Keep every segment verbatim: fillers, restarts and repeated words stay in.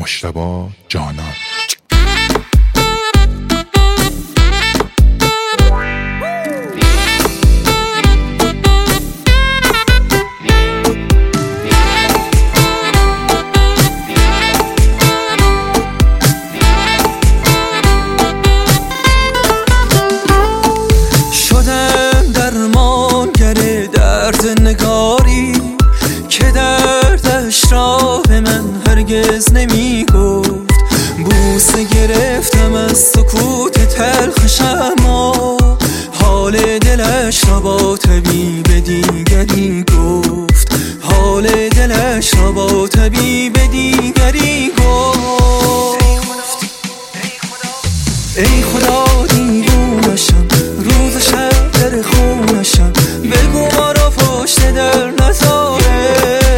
مجتبی جانان. نگاری که دردش را به من هرگز نمی گفت، بوسه گرفتم از سکوت تلخش، اما حال دلش را با طبیب دیگری گفت، حال دلش را با طبیب دیگری گفت. ای خدا دیوونشم، روز شب در خونشم، بگو ما را پشت در نذاره.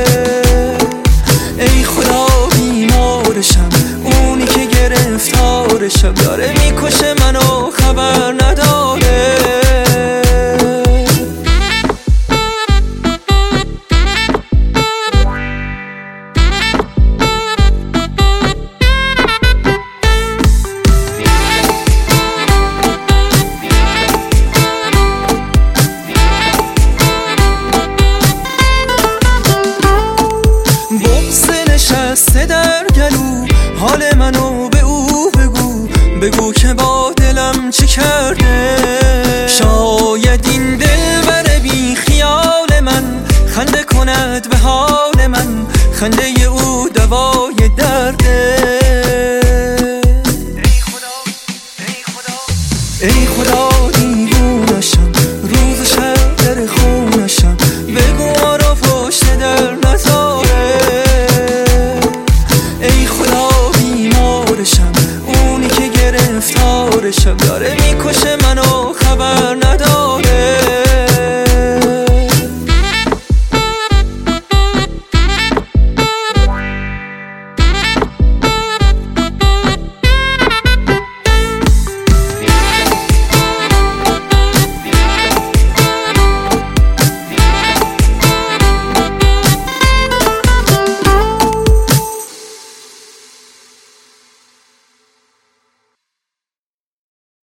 ای خدا بیمارشم، اونی که گرفتارشم، داره میکشه منو خبر نداره. نشسته در گلو، حال منو به او بگو، بگو که با دلم چی کرد.